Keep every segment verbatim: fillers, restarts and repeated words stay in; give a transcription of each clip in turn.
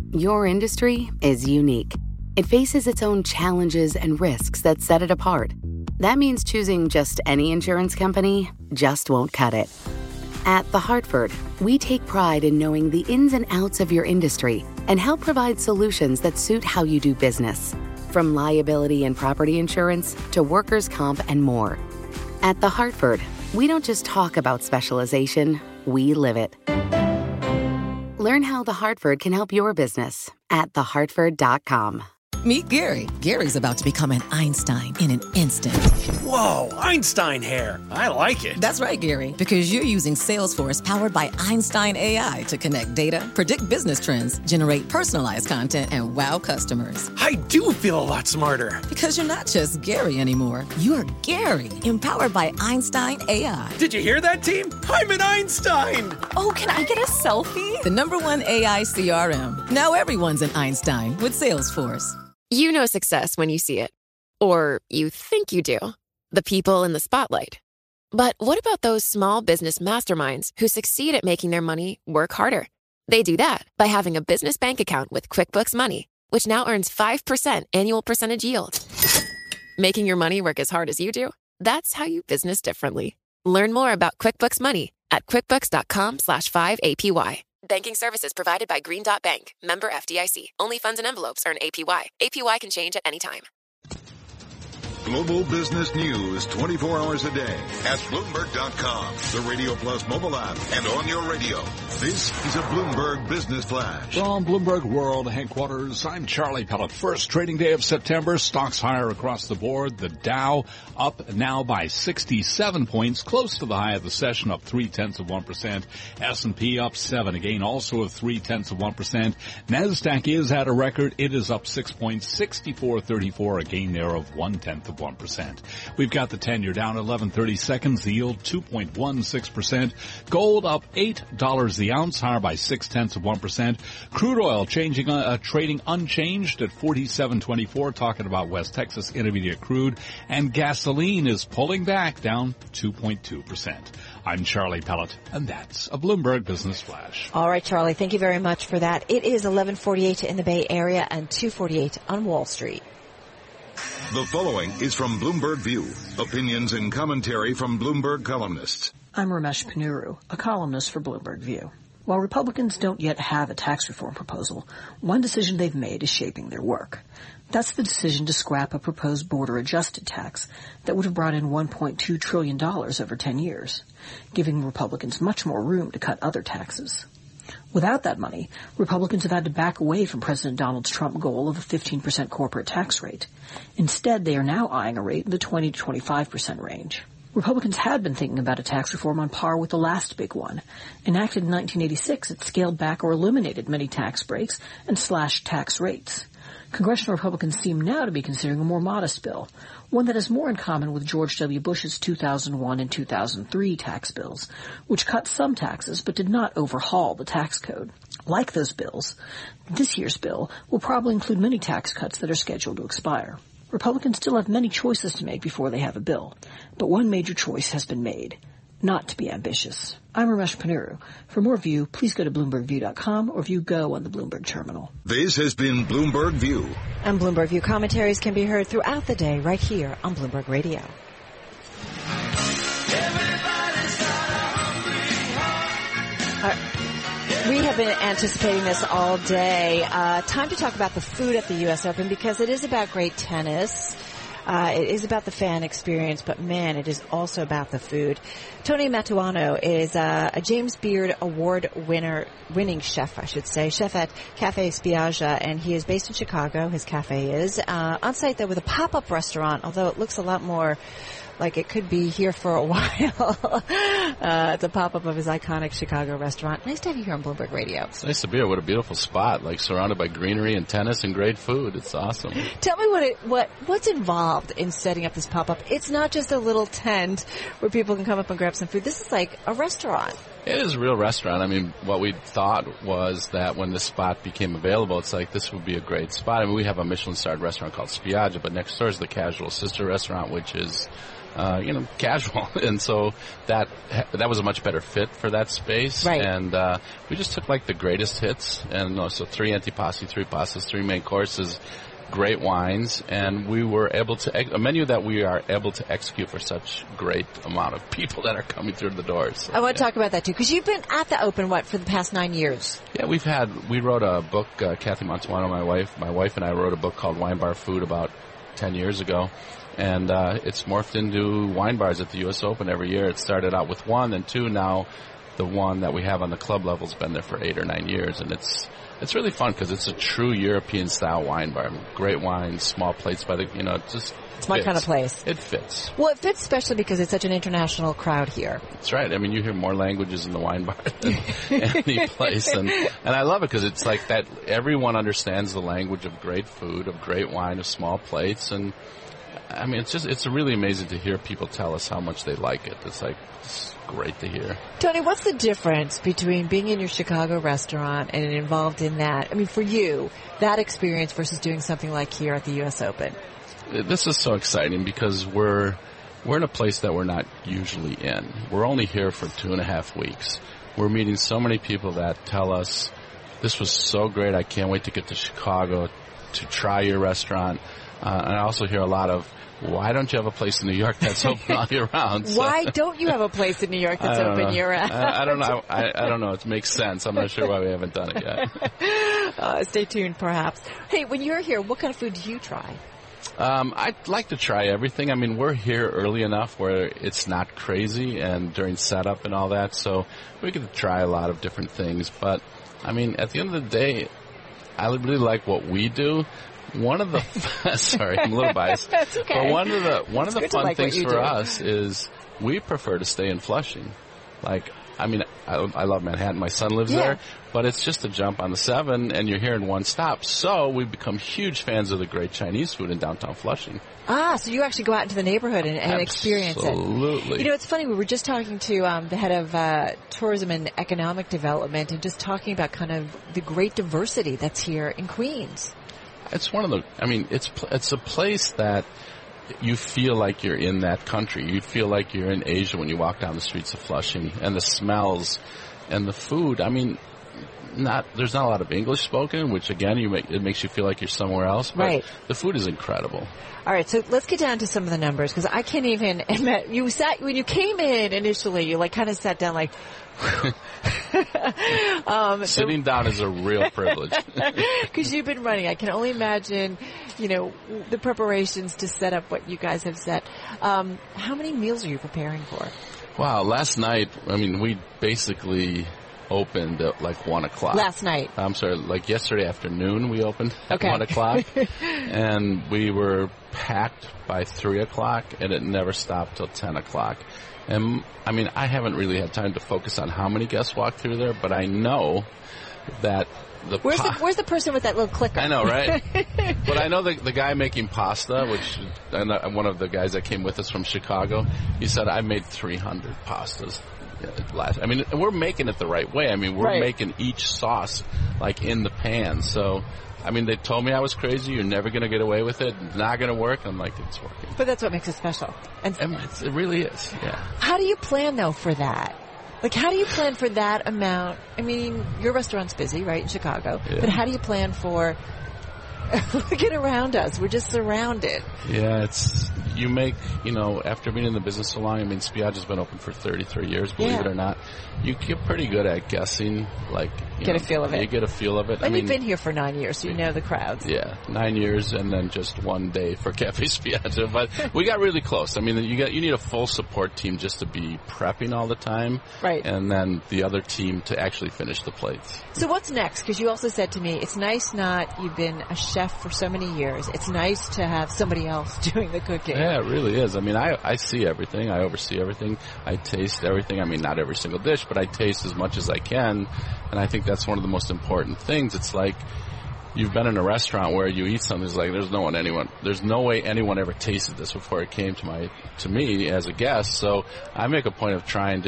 Your industry is unique. It faces its own challenges and risks that set it apart. That means choosing just any insurance company just won't cut it. At The Hartford, we take pride in knowing the ins and outs of your industry and help provide solutions that suit how you do business. From liability and property insurance to workers' comp and more. At The Hartford, we don't just talk about specialization, we live it. Learn how The Hartford can help your business at the hartford dot com. Meet Gary. Gary's about to become an Einstein in an instant. Whoa, Einstein hair. I like it. That's right, Gary, because you're using Salesforce powered by Einstein A I to connect data, predict business trends, generate personalized content, and wow customers. I do feel a lot smarter. Because you're not just Gary anymore. You're Gary, empowered by Einstein A I. Did you hear that, team? I'm an Einstein. Oh, can I get a selfie? The number one A I C R M. Now everyone's an Einstein with Salesforce. You know success when you see it. Or you think you do. The people in the spotlight. But what about those small business masterminds who succeed at making their money work harder? They do that by having a business bank account with QuickBooks Money, which now earns five percent annual percentage yield. Making your money work as hard as you do? That's how you business differently. Learn more about QuickBooks Money at quickbooks.com slash 5APY. Banking services provided by Green Dot Bank. Member F D I C. Only funds and envelopes earn A P Y. A P Y can change at any time. Global business news twenty-four hours a day at Bloomberg dot com, the Radio Plus mobile app, and on your radio. This is a Bloomberg Business Flash. From Bloomberg World Headquarters, I'm Charlie Pellet. First trading day of September, stocks higher across the board. The Dow up now by sixty-seven points, close to the high of the session, up three-tenths of one percent. S and P up seven, again also of three-tenths of one percent. NASDAQ is at a record. It is up six points, sixty-four thirty-four, a gain there of one-tenth of one percent. We've got the ten-year down eleven thirty seconds, the yield two point one six percent. Gold up eight dollars the ounce, higher by six-tenths of one percent. Crude oil changing, uh, trading unchanged at forty-seven twenty-four, talking about West Texas Intermediate crude. And gasoline is pulling back, down two point two percent. I'm Charlie Pellet, and that's a Bloomberg Business Flash. All right, Charlie, thank you very much for that. It is eleven forty-eight in the Bay Area and two forty-eight on Wall Street. The following is from Bloomberg View. Opinions and commentary from Bloomberg columnists. I'm Ramesh Ponnuru, a columnist for Bloomberg View. While Republicans don't yet have a tax reform proposal, one decision they've made is shaping their work. That's the decision to scrap a proposed border-adjusted tax that would have brought in one point two trillion dollars over ten years, giving Republicans much more room to cut other taxes. Without that money, Republicans have had to back away from President Donald Trump's goal of a fifteen percent corporate tax rate. Instead, they are now eyeing a rate in the twenty to twenty-five percent range. Republicans had been thinking about a tax reform on par with the last big one. Enacted in nineteen eighty-six, it scaled back or eliminated many tax breaks and slashed tax rates. Congressional Republicans seem now to be considering a more modest bill, one that has more in common with George W. Bush's two thousand one and two thousand three tax bills, which cut some taxes but did not overhaul the tax code. Like those bills, this year's bill will probably include many tax cuts that are scheduled to expire. Republicans still have many choices to make before they have a bill, but one major choice has been made: not to be ambitious. I'm Ramesh Ponnuru. For more View, please go to Bloomberg View dot com or View Go on the Bloomberg terminal. This has been Bloomberg View. And Bloomberg View commentaries can be heard throughout the day right here on Bloomberg Radio. Uh, we have been anticipating this all day. Uh, time to talk about the food at the U S Open, because it is about great tennis. Uh, it is about the fan experience, but man, it is also about the food. Tony Matuano is uh, a James Beard Award winner, winning chef, I should say, chef at Cafe Spiaggia, and he is based in Chicago. His cafe is uh, on site there with a pop-up restaurant, although it looks a lot more like it could be here for a while. uh, it's a pop-up of his iconic Chicago restaurant. Nice to have you here on Bloomberg Radio. It's nice to be here. What a beautiful spot, like surrounded by greenery and tennis and great food. It's awesome. Tell me what it, what what's involved in setting up this pop-up. It's not just a little tent where people can come up and grab some food. This is like a restaurant. It is a real restaurant. I mean, what we thought was that when this spot became available, it's like this would be a great spot. I mean, we have a Michelin-starred restaurant called Spiaggia, but next door is the Casual Sister restaurant, which is, uh, you know, casual. And so that that was a much better fit for that space. Right. And uh, we just took, like, the greatest hits. And uh, so three antipasti, three pastas, three main courses, great wines, and we were able to, ex- a menu that we are able to execute for such great amount of people that are coming through the doors. So, I want to yeah. talk about that too, because you've been at the Open, what, for the past nine years? Yeah, we've had, we wrote a book, uh, Kathy Montuano, my wife, my wife and I wrote a book called Wine Bar Food about ten years ago, and uh, it's morphed into wine bars at the U S Open every year. It started out with one, and two, now the one that we have on the club level has been there for eight or nine years, and it's It's really fun because it's a true European-style wine bar. Great wine, small plates by the, you know, it just It's my fits. kind of place. It fits. Well, it fits especially because it's such an international crowd here. That's right. I mean, you hear more languages in the wine bar than any place. And, and I love it because it's like that everyone understands the language of great food, of great wine, of small plates. And, I mean, it's just, it's really amazing to hear people tell us how much they like it. It's like, it's great to hear. Tony, what's the difference between being in your Chicago restaurant and involved in that? I mean, for you, that experience versus doing something like here at the U S Open? This is so exciting because we're we're in a place that we're not usually in. We're only here for two and a half weeks. We're meeting so many people that tell us, this was so great, I can't wait to get to Chicago to try your restaurant. Uh, and I also hear a lot of, why don't you have a place in New York that's open all year round? So, why don't you have a place in New York that's open know. year round? I, I don't know. I, I don't know. It makes sense. I'm not sure why we haven't done it yet. Uh, stay tuned, perhaps. Hey, when you're here, what kind of food do you try? Um, I'd like to try everything. I mean, we're here early enough where it's not crazy and during setup and all that, so we get to try a lot of different things. But, I mean, at the end of the day, I really like what we do. One of the sorry, I'm a little biased. That's okay. But one of the one it's of the fun like things for do. us is we prefer to stay in Flushing. Like, I mean, I, I love Manhattan. My son lives yeah. there, but it's just a jump on the seven, and you're here in one stop. So we've become huge fans of the great Chinese food in downtown Flushing. Ah, so you actually go out into the neighborhood and, and experience it. Absolutely. You know, it's funny. We were just talking to um, the head of uh, tourism and economic development, and just talking about kind of the great diversity that's here in Queens. It's one of the, I mean, it's it's a place that you feel like you're in that country. You feel like you're in Asia when you walk down the streets of Flushing, and the smells and the food. I mean, not there's not a lot of English spoken, which again, you make, it makes you feel like you're somewhere else. But right. The food is incredible. All right, so let's get down to some of the numbers because I can't even admit you sat when you came in initially. You like kind of sat down like. um, Sitting down is a real privilege. Because you've been running. I can only imagine, you know, the preparations to set up what you guys have set. Um, how many meals are you preparing for? Wow, last night, I mean, we basically opened at like one o'clock. Last night. I'm sorry, like yesterday afternoon we opened at okay. one o'clock. And we were packed by three o'clock, and it never stopped till ten o'clock. And, I mean, I haven't really had time to focus on how many guests walk through there, but I know that the... Where's, pa- the, where's the person with that little clicker? I know, right? But I know the, the guy making pasta, which and one of the guys that came with us from Chicago, he said, I made three hundred pastas last... I mean, we're making it the right way. I mean, we're right. making each sauce, like, in the pan, so... I mean, they told me I was crazy. You're never going to get away with it. It's not going to work. I'm like, it's working. But that's what makes it special. And I mean, it's, it really is, yeah. How do you plan, though, for that? Like, how do you plan for that amount? I mean, your restaurant's busy, right, in Chicago. Yeah. But how do you plan for... Look at around us. We're just surrounded. Yeah, it's... You make, you know, after being in the business so long, I mean, Spiaggia's been open for thirty-three years, believe yeah. it or not. You get pretty good at guessing, like... You get know, a feel of it. You get a feel of it. And I mean, you've been here for nine years, so you know the crowds. Yeah, nine years and then just one day for Cafe Spiaggia. But we got really close. I mean, you got you need a full support team just to be prepping all the time. Right. And then the other team to actually finish the plates. So what's next? Because you also said to me, it's nice not, you've been a chef for so many years. It's nice to have somebody else doing the cooking. Yeah, it really is. I mean, I, I see everything. I oversee everything. I taste everything. I mean, not every single dish, but I taste as much as I can. And I think that's one of the most important things. It's like you've been in a restaurant where you eat something. It's like there's no one, anyone, there's no way anyone ever tasted this before it came to my to me as a guest. So I make a point of trying just to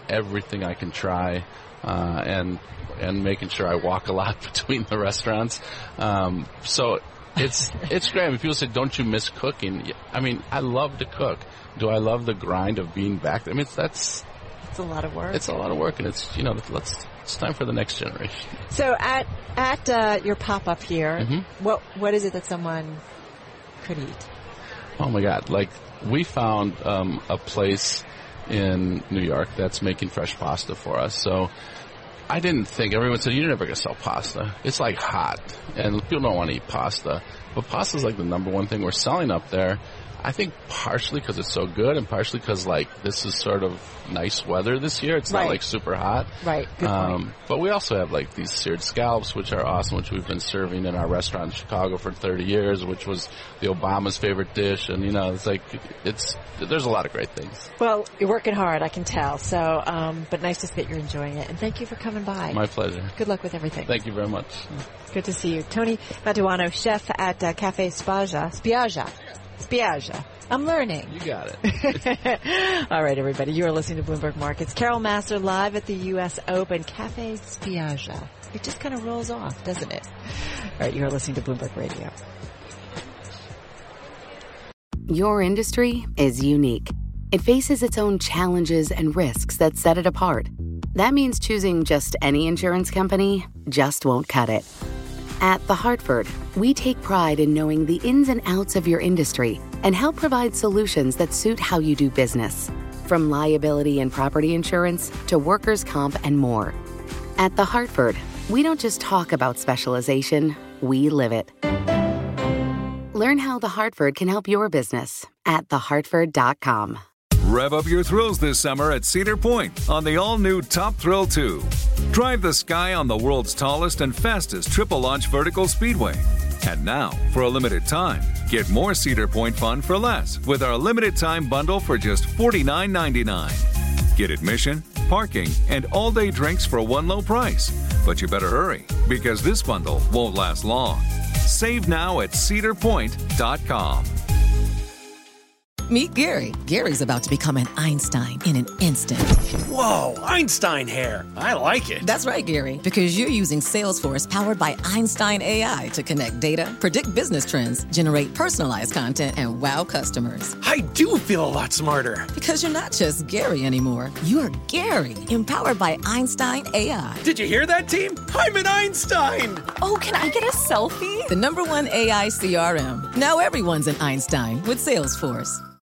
everything I can try, uh, and and making sure I walk a lot between the restaurants. Um, so it's it's great. I mean, people say, "Don't you miss cooking?" I mean, I love to cook. Do I love the grind of being back there? I mean, it's, that's it's a lot of work. It's a lot of work, and it's you know, let's it's time for the next generation. So at at uh, your pop up here, mm-hmm. what what is it that someone could eat? Oh my God! Like we found um, a place in New York that's making fresh pasta for us. So I didn't think, everyone said, you're never going to sell pasta. It's like hot, and people don't want to eat pasta. But pasta's like the number one thing we're selling up there. I think partially because it's so good, and partially because, like, this is sort of nice weather this year. It's right. not, like, super hot. Right, good um, point. But we also have, like, these seared scallops, which are awesome, which we've been serving in our restaurant in Chicago for thirty years, which was the Obama's favorite dish. And, you know, it's like, it's, there's a lot of great things. Well, you're working hard, I can tell. So, um, but nice to see that you're enjoying it. And thank you for coming by. My pleasure. Good luck with everything. Thank you very much. Good to see you. Tony Mantuano, chef at uh, Cafe Spiaggia. Spiaggia. Spiaggia. I'm learning. You got it. All right, everybody. You are listening to Bloomberg Markets. Carol Master live at the U S Open. Cafe Spiaggia. It just kind of rolls off, doesn't it? All right, you are listening to Bloomberg Radio. Your industry is unique. It faces its own challenges and risks that set it apart. That means choosing just any insurance company just won't cut it. At The Hartford, we take pride in knowing the ins and outs of your industry and help provide solutions that suit how you do business. From liability and property insurance to workers' comp and more. At The Hartford, we don't just talk about specialization, we live it. Learn how The Hartford can help your business at the hartford dot com. Rev up your thrills this summer at Cedar Point on the all-new Top Thrill two. Drive the sky on the world's tallest and fastest triple-launch vertical speedway. And now, for a limited time, get more Cedar Point fun for less with our limited-time bundle for just forty-nine ninety-nine. Get admission, parking, and all-day drinks for one low price. But you better hurry, because this bundle won't last long. Save now at cedar point dot com. Meet Gary. Gary's about to become an Einstein in an instant. Whoa, Einstein hair. I like it. That's right, Gary, because you're using Salesforce powered by Einstein A I to connect data, predict business trends, generate personalized content, and wow customers. I do feel a lot smarter. Because you're not just Gary anymore. You're Gary, empowered by Einstein A I. Did you hear that, team? I'm an Einstein. Oh, can I get a selfie? The number one A I C R M. Now everyone's an Einstein with Salesforce.